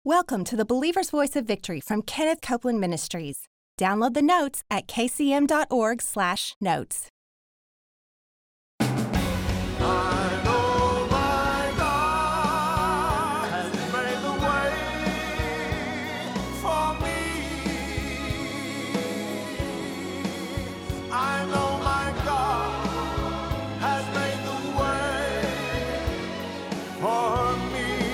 Welcome to the Believer's Voice of Victory from Kenneth Copeland Ministries. Download the notes at kcm.org/notes. I know my God has made the way for me. I know my God has made the way for me.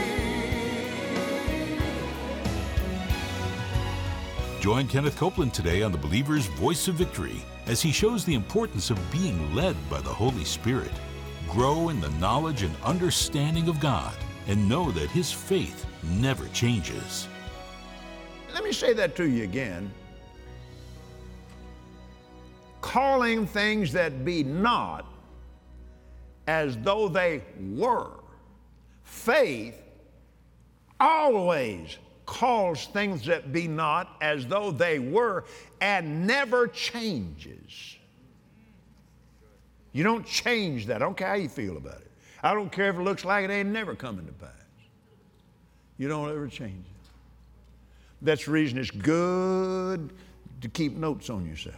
Join Kenneth Copeland today on the Believer's Voice of Victory as he shows the importance of being led by the Holy Spirit. Grow in the knowledge and understanding of God and know that His faith never changes. Let me say that to you again. Calling things that be not as though they were. Faith always calls things that be not as though they were and never changes. You don't change that. I don't care how you feel about it. I don't care if it looks like it ain't never coming to pass. You don't ever change it. That's the reason it's good to keep notes on yourself.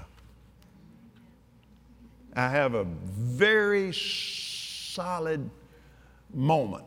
I have a very solid moment.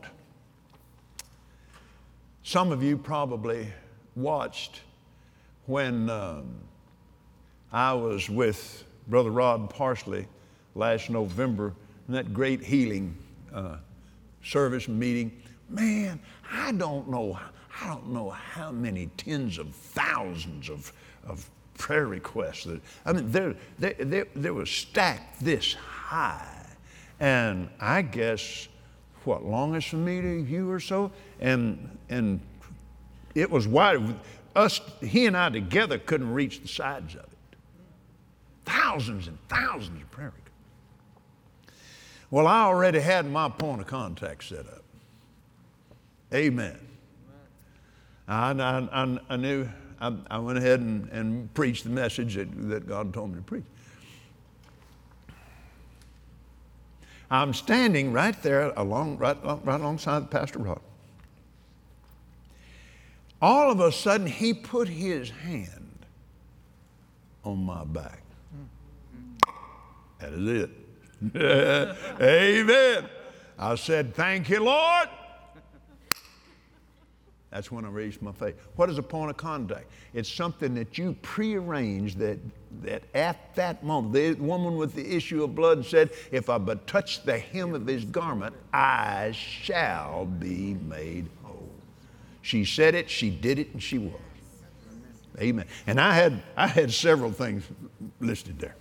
Some of you probably watched when I was with Brother Rod Parsley last November in that great healing service meeting. Man, I don't know how many tens of thousands of prayer requests. They were stacked this high. And I guess, longest for me to you or so? And it was wide. He and I together couldn't reach the sides of it. Thousands and thousands of prayer requests. Well, I already had my point of contact set up. Amen. I knew. I went ahead and preached the message that God told me to preach. I'm standing right there right alongside Pastor Rod. All of a sudden, he put his hand on my back. That is it. Amen. I said, "Thank you, Lord." That's when I raised my faith. What is a point of contact? It's something that you prearranged that at that moment, the woman with the issue of blood said, "If I but touch the hem of his garment, I shall be made whole." She said it, she did it, and she was. Amen. And I had several things listed there.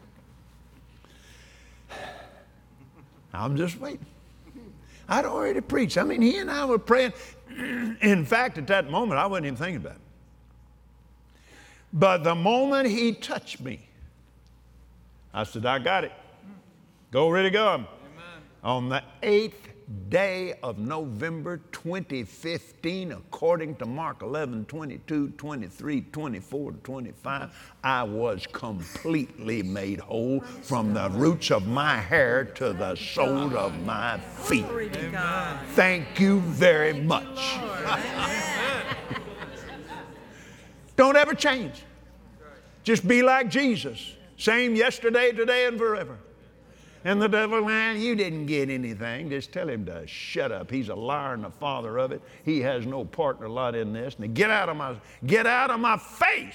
I'm just waiting. I'd already preached. He and I were praying. In fact, at that moment, I wasn't even thinking about it. But the moment he touched me, I said, "I got it. Go ready to go." Amen. On the 8th day of November 2015, according to Mark 11, 22, 23, 24, 25, I was completely made whole from the roots of my hair to the soles of my feet. Thank you very much. Don't ever change. Just be like Jesus. Same yesterday, today, and forever. And the devil, man, you didn't get anything. Just tell him to shut up. He's a liar and the father of it. He has no part or lot in this. Now get out of my face.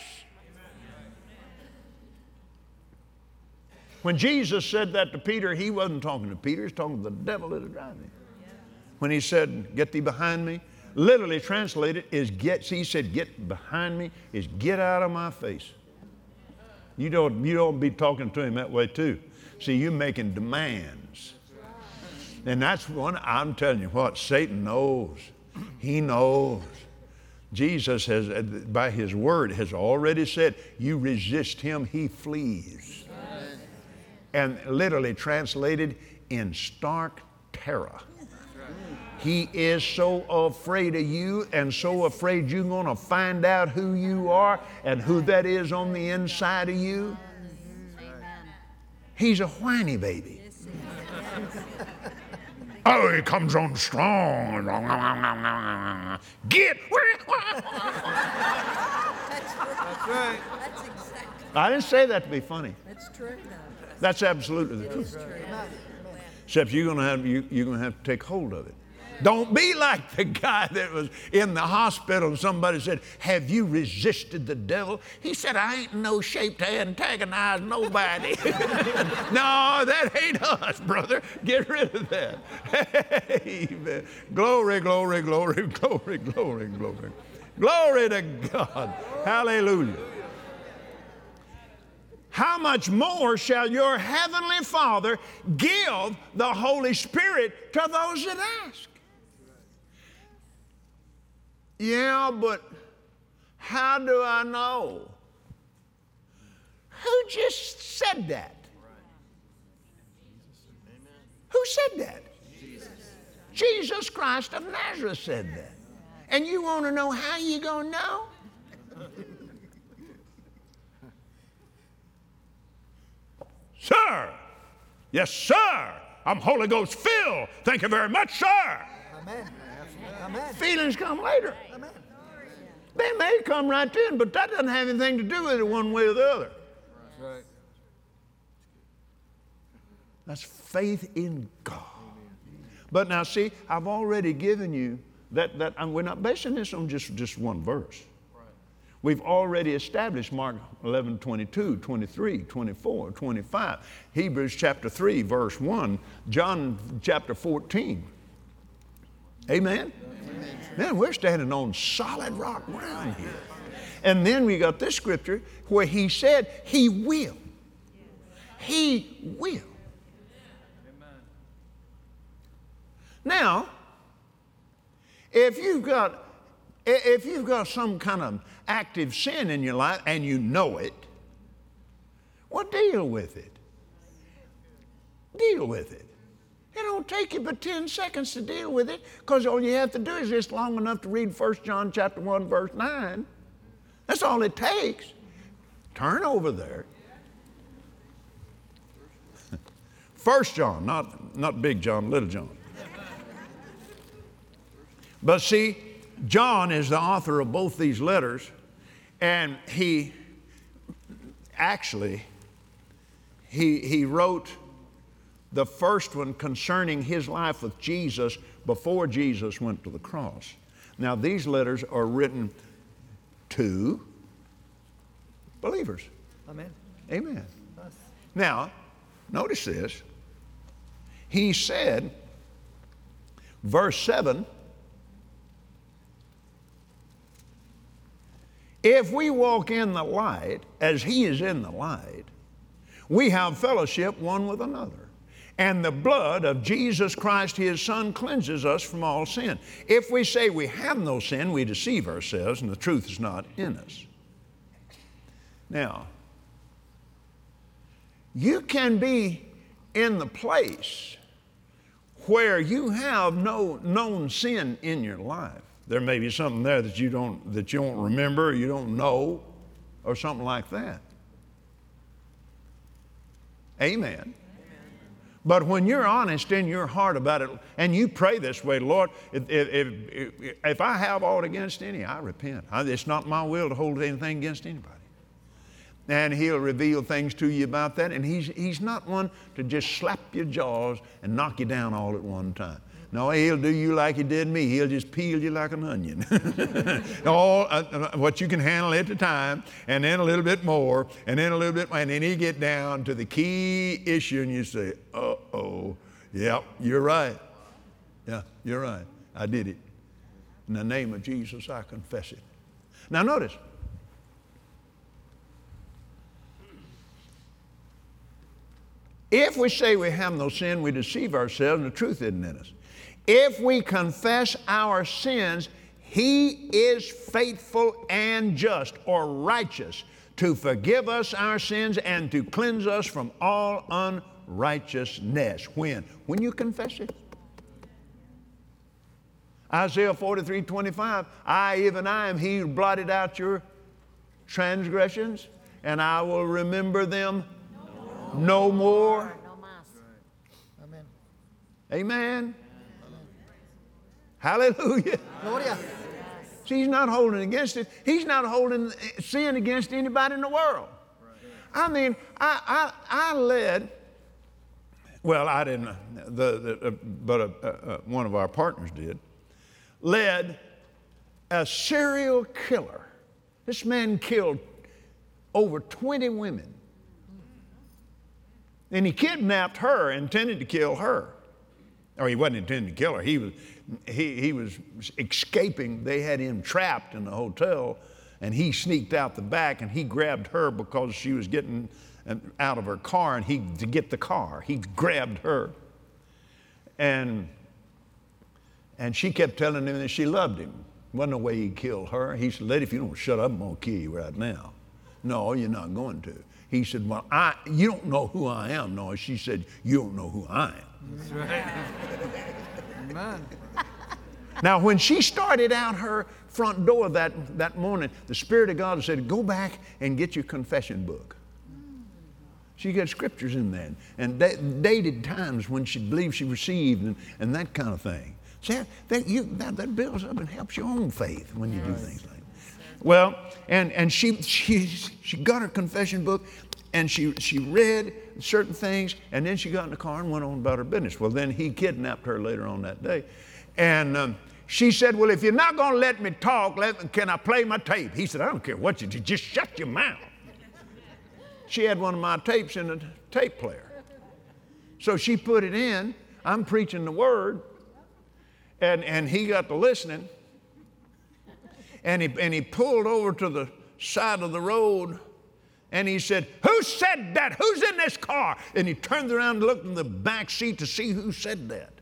When Jesus said that to Peter, he wasn't talking to Peter. He was talking to the devil that was driving him. When he said, "Get thee behind me," literally translated is he said, "Get behind me," is get out of my face. You don't be talking to him that way too. See, you're making demands. And that's one, I'm telling you what, Satan knows. He knows. Jesus has, by his word, has already said, you resist him, he flees. And literally translated in stark terror. He is so afraid of you and so afraid you're going to find out who you are and who that is on the inside of you. He's a whiny baby. Oh, he comes on strong. Get. That's right. That's exactly. I didn't say that to be funny. That's true. That's absolutely the truth. True. Except you're gonna have to take hold of it. Don't be like the guy that was in the hospital and somebody said, have you resisted the devil? He said, I ain't in no shape to antagonize nobody. No, that ain't us, brother. Get rid of that. Amen. Glory, glory, glory, glory, glory, glory. Glory to God. Hallelujah. How much more shall your heavenly Father give the Holy Spirit to those that ask? Yeah, but how do I know? Who just said that? Who said that? Jesus Christ of Nazareth said that. And you want to know how you going to know? Sir, yes, sir, I'm Holy Ghost filled. Thank you very much, sir. Amen. Amen. Feelings come later. Amen. They may come right then, but that doesn't have anything to do with it one way or the other. That's right. That's faith in God. But now see, I've already given you that and we're not basing this on just one verse. We've already established Mark 11, 22, 23, 24, 25, Hebrews chapter 3, verse 1, John chapter 14. Amen? Amen. Man, we're standing on solid rock ground here. And then we got this scripture where he said he will. He will. Now, if you've got some kind of active sin in your life and you know it, well, deal with it. Deal with it. It don't take you but 10 seconds to deal with it, because all you have to do is just long enough to read 1 John chapter 1, verse 9. That's all it takes. Turn over there. 1 John, not Big John, Little John. But see, John is the author of both these letters, and he wrote the first one concerning his life with Jesus before Jesus went to the cross. Now, these letters are written to believers. Amen. Amen. Now, notice this. He said, verse 7, if we walk in the light as he is in the light, we have fellowship one with another. And the blood of Jesus Christ, his Son, cleanses us from all sin. If we say we have no sin, we deceive ourselves, and the truth is not in us. Now, you can be in the place where you have no known sin in your life. There may be something there that you don't remember, or you don't know, or something like that. Amen. But when you're honest in your heart about it, and you pray this way, Lord, if I have aught against any, I repent. It's not my will to hold anything against anybody. And he'll reveal things to you about that. And he's not one to just slap your jaws and knock you down all at one time. No, he'll do you like he did me. He'll just peel you like an onion. All what you can handle at the time, and then a little bit more, and then a little bit more, and then he get down to the key issue, and you say, uh-oh, yep, you're right. Yeah, you're right. I did it. In the name of Jesus, I confess it. Now notice, if we say we have no sin, we deceive ourselves, and the truth isn't in us. If we confess our sins, he is faithful and just, or righteous, to forgive us our sins and to cleanse us from all unrighteousness. When? When you confess it. Isaiah 43:25, even I am he who blotted out your transgressions, and I will remember them no more. Amen. Amen. Hallelujah. Gloria. See, he's not holding against it. He's not holding sin against anybody in the world. I mean, I led, well, I didn't, but one of our partners did, led a serial killer. This man killed over 20 women. And he kidnapped her, intended to kill her. Or he wasn't intending to kill her. He was escaping. They had him trapped in the hotel, and he sneaked out the back, and he grabbed her because she was getting out of her car, and to get the car, he grabbed her. And she kept telling him that she loved him. Wasn't no way he'd kill her. He said, "Lady, if you don't shut up, I'm going to kill you right now." "No, you're not going to." He said, "Well, you don't know who I am." No, she said, "You don't know who I am." That's right. Amen. Now, when she started out her front door that morning, the Spirit of God said, "Go back and get your confession book." She got scriptures in there and dated times when she believed she received and that kind of thing. See, that builds up and helps your own faith when you do things like that. Well, and she got her confession book, and she read certain things, and then she got in the car and went on about her business. Well, then he kidnapped her later on that day. And she said, "Well, if you're not going to let me talk, can I play my tape?" He said, "I don't care what you do, just shut your mouth." She had one of my tapes in a tape player. So she put it in. I'm preaching the word, and he got to listening. And he pulled over to the side of the road, and he said, "Who said that? Who's in this car?" And he turned around and looked in the back seat to see who said that.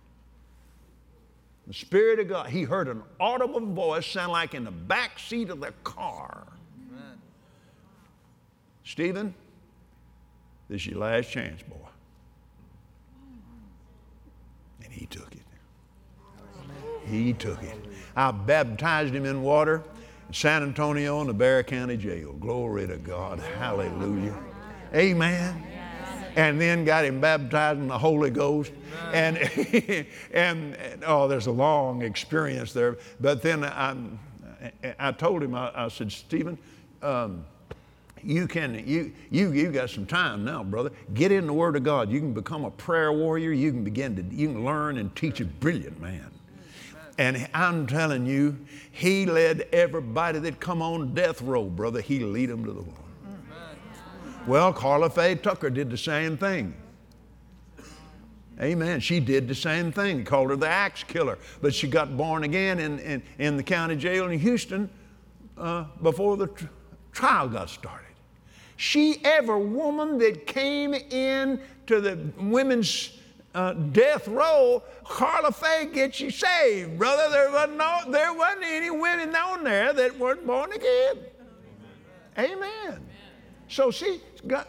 The Spirit of God, he heard an audible voice sound like in the back seat of the car. Amen. "Stephen, this is your last chance, boy." And he took it. He took it. I baptized him in water in San Antonio in the Bexar County Jail. Glory to God. Hallelujah. Amen. And then got him baptized in the Holy Ghost. And there's a long experience there. But then I told him, I said, "Stephen, you got some time now, brother. Get in the Word of God. You can become a prayer warrior. You can learn and teach a brilliant man." And I'm telling you, he led everybody that come on death row, brother. He lead them to the Lord. Well, Carla Faye Tucker did the same thing. Amen. She did the same thing. They called her the axe killer. But she got born again in the county jail in Houston before the trial got started. Every woman that came in to the women's death row, Carla Faye gets you saved, brother. There wasn't any women on there that weren't born again. Amen. So see,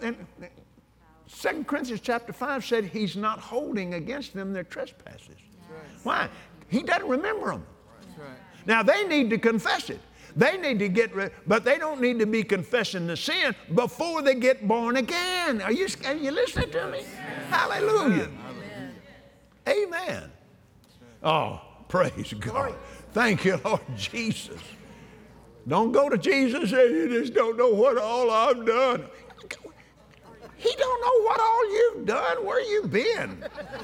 2 Corinthians chapter 5 said he's not holding against them their trespasses. Why? He doesn't remember them. Now they need to confess it. They need to but they don't need to be confessing the sin before they get born again. Are you listening to me? Hallelujah. Amen. Oh, praise God. Thank you, Lord Jesus. Don't go to Jesus and say, "You just don't know what all I've done." He don't know what all you've done, where you've been.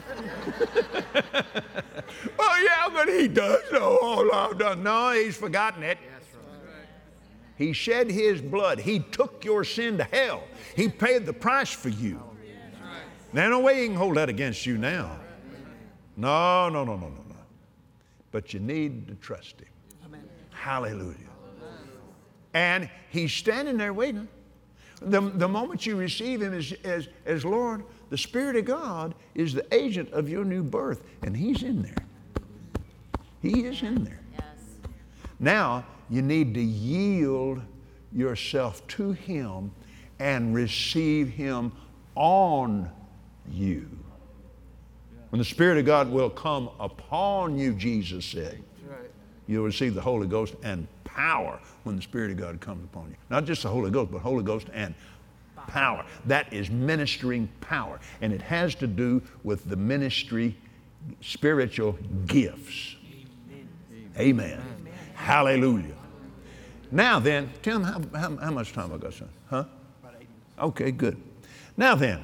"Oh, yeah, but he does know all I've done." No, he's forgotten it. He shed his blood. He took your sin to hell. He paid the price for you. There's no way he can hold that against you now. No. But you need to trust him. Amen. Hallelujah. And he's standing there waiting. The moment you receive him as Lord, the Spirit of God is the agent of your new birth, and he's in there. He is in there. Yes. Now, you need to yield yourself to him and receive him on you. When the Spirit of God will come upon you, Jesus said, you'll receive the Holy Ghost and power when the Spirit of God comes upon you. Not just the Holy Ghost, but Holy Ghost and power. That is ministering power. And it has to do with the ministry spiritual gifts. Amen. Hallelujah. Now then, Tim, how much time I got, son? Huh? About 8 minutes. Okay, good. Now then,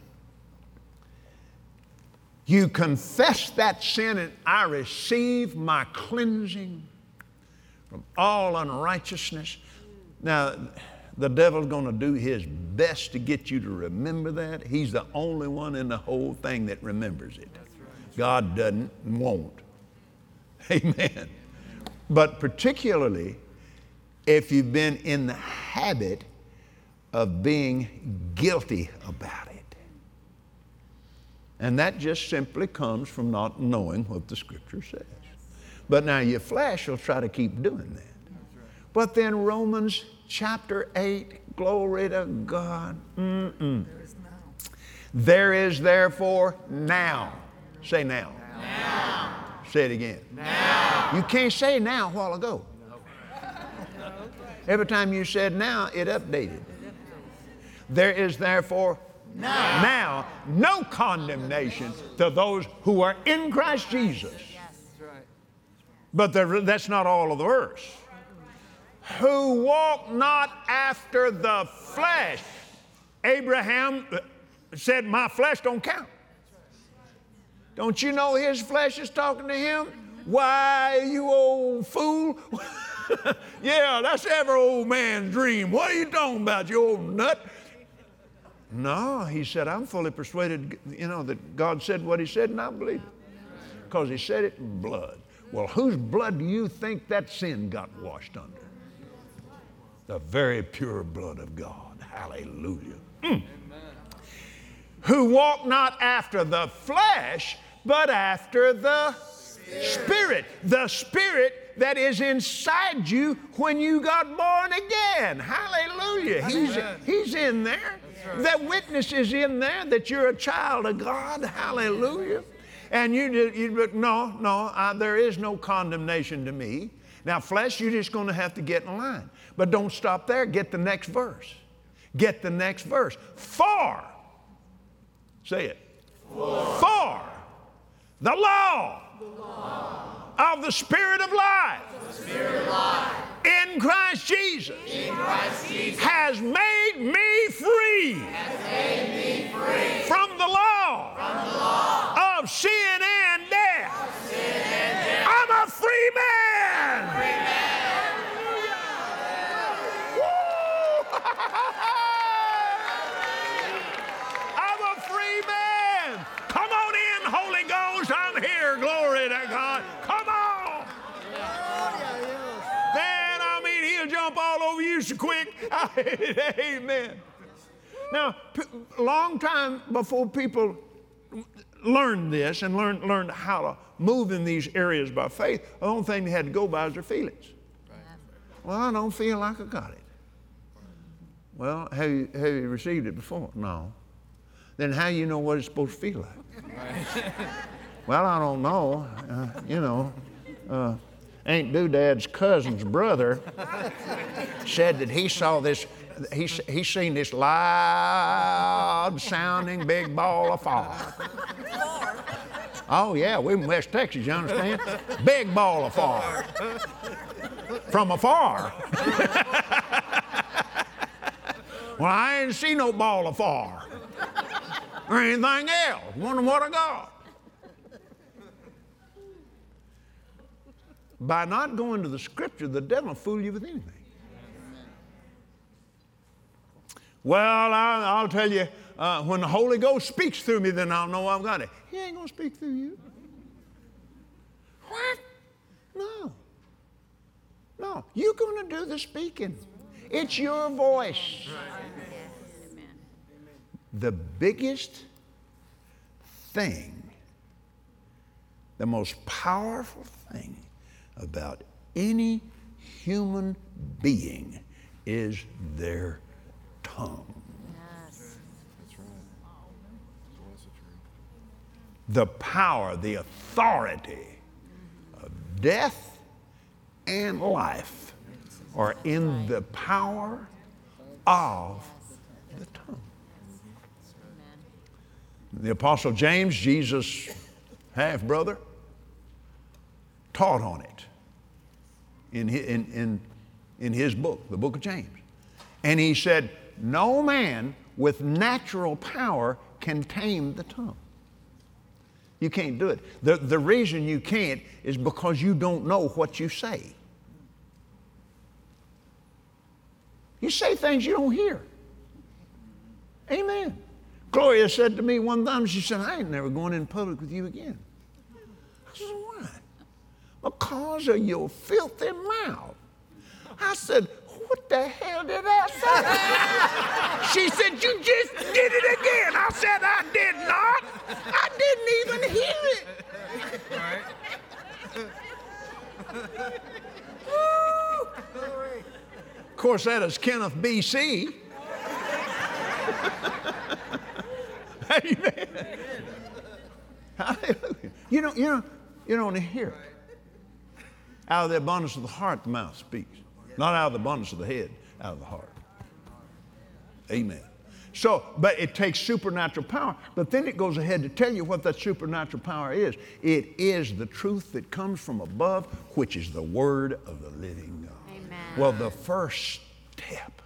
you confess that sin and I receive my cleansing from all unrighteousness. Now, the devil's going to do his best to get you to remember that. He's the only one in the whole thing that remembers it. God doesn't and won't. Amen. But particularly if you've been in the habit of being guilty about it. And that just simply comes from not knowing what the Scripture says. But now your flesh will try to keep doing that. But then Romans chapter 8, glory to God. There is therefore now. Say now. Now. Say it again. Now. You can't say now a while ago. Every time you said now, it updated. There is therefore now no condemnation to those who are in Christ Jesus. But that's not all of the verse. Who walk not after the flesh. Abraham said, my flesh don't count. Don't you know his flesh is talking to him? Why, you old fool? Yeah, that's every old man's dream. What are you talking about, you old nut? No, he said, I'm fully persuaded, that God said what he said, and I believe it. Because he said it in blood. Well, whose blood do you think that sin got washed under? The very pure blood of God. Hallelujah. Who walk not after the flesh, but after the Spirit. The Spirit that is inside you when you got born again. Hallelujah. He's in there. Right. That witness is in there that you're a child of God. Hallelujah. And there is no condemnation to me. Now, flesh, you're just going to have to get in line. But don't stop there. Get the next verse. Get the next verse. For, say it. For the law of the Spirit of life, in Christ Jesus, has made me free, from the law of sin and death. I'm a free man. I'm a free man. Come on in, Holy Ghost. I'm here. Glory to God. Come on. Man, he'll jump all over you so quick. Amen. Now, a long time before people learned this and learned how to move in these areas by faith, the only thing they had to go by is their feelings. Well, I don't feel like I got it. Well, have you received it before? No. Then how do you know what it's supposed to feel like? Well, I don't know. Aunt Doodad's cousin's brother said that he saw this, he seen this loud sounding big ball of fire. Oh yeah, we're in West Texas, you understand? Big ball of fire. From afar. Well, I ain't seen no ball of fire. Or anything else. Wonder what I got. By not going to the Scripture, the devil will fool you with anything. Well, I'll tell you, when the Holy Ghost speaks through me, then I'll know I've got it. He ain't going to speak through you. What? No. You're going to do the speaking. It's your voice. The biggest thing, the most powerful thing about any human being is their tongue. Yes. That's right. The power, the authority of death and life are in the power of the tongue. The Apostle James, Jesus' half-brother, taught on it. in his book, the book of James. And he said, no man with natural power can tame the tongue. You can't do it. The reason you can't is because you don't know what you say. You say things you don't hear. Amen. Gloria said to me one time, she said, I ain't never going in public with you again. I said, why? Because of your filthy mouth. I said, what the hell did I say? She said, you just did it again. I said, I did not. I didn't even hear it. Of course, that is Kenneth B.C. Amen. Hallelujah. You don't hear it. Out of the abundance of the heart, the mouth speaks. Not out of the abundance of the head, out of the heart. Amen. So, but it takes supernatural power. But then it goes ahead to tell you what that supernatural power is. It is the truth that comes from above, which is the word of the living God. Amen. Well, the first step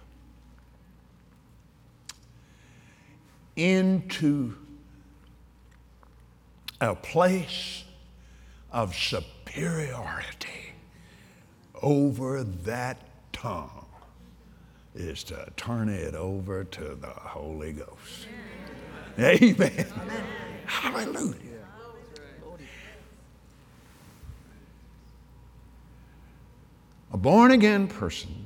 into a place of superiority over that tongue is to turn it over to the Holy Ghost. Amen. Amen. Hallelujah. A born-again person.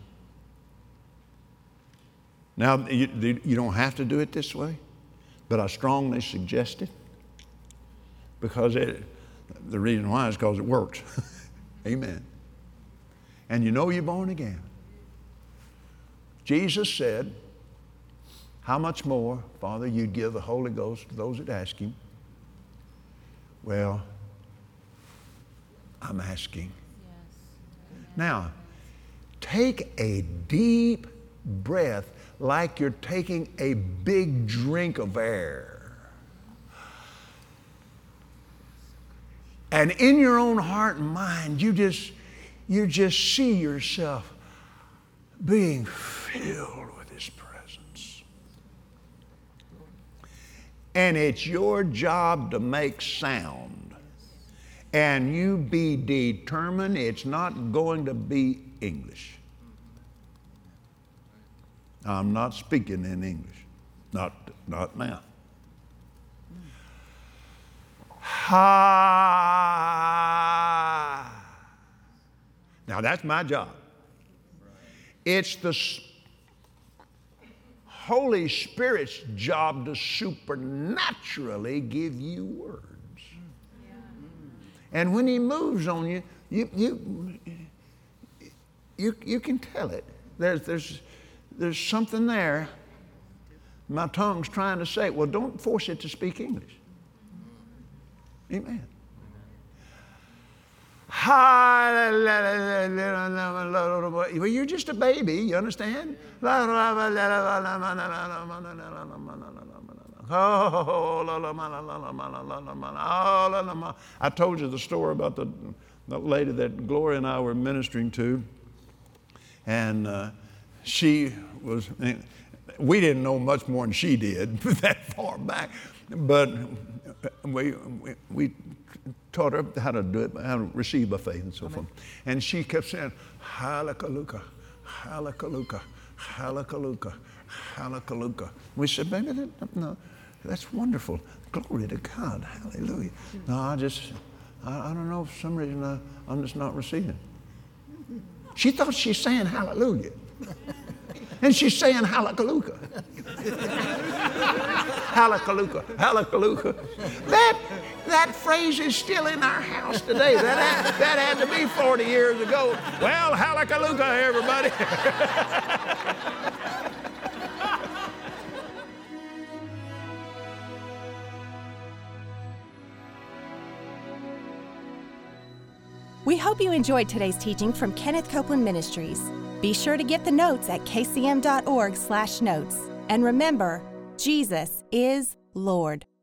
Now, you don't have to do it this way, but I strongly suggest it because the reason why is because it works. Amen. And you know you're born again. Jesus said, how much more, Father, you'd give the Holy Ghost to those that ask him? Well, I'm asking. Yes. Now, take a deep breath like you're taking a big drink of air. And in your own heart and mind, you just see yourself being filled with his presence. And it's your job to make sound. And you be determined it's not going to be English. I'm not speaking in English. Not now. Ha! Now that's my job. It's the Holy Spirit's job to supernaturally give you words. And when he moves on you, you can tell it. There's something there. My tongue's trying to say, well, don't force it to speak English. Amen. Well, you're just a baby, you understand? I told you the story about the lady that Gloria and I were ministering to, and she was, we didn't know much more than she did that far back, but we taught her how to do it, how to receive by faith and so forth. And she kept saying, Hallelujah, Hallelujah, Hallelujah, Hallelujah. We said, baby, no, that's wonderful. Glory to God, hallelujah. No, I don't know, for some reason I'm just not receiving. She thought she's saying hallelujah. And she's saying hallelujah. Hallelujah, hallelujah. That phrase is still in our house today. That had to be 40 years ago. Well, hallelujah, everybody. We hope you enjoyed today's teaching from Kenneth Copeland Ministries. Be sure to get the notes at kcm.org/notes. And remember, Jesus is Lord.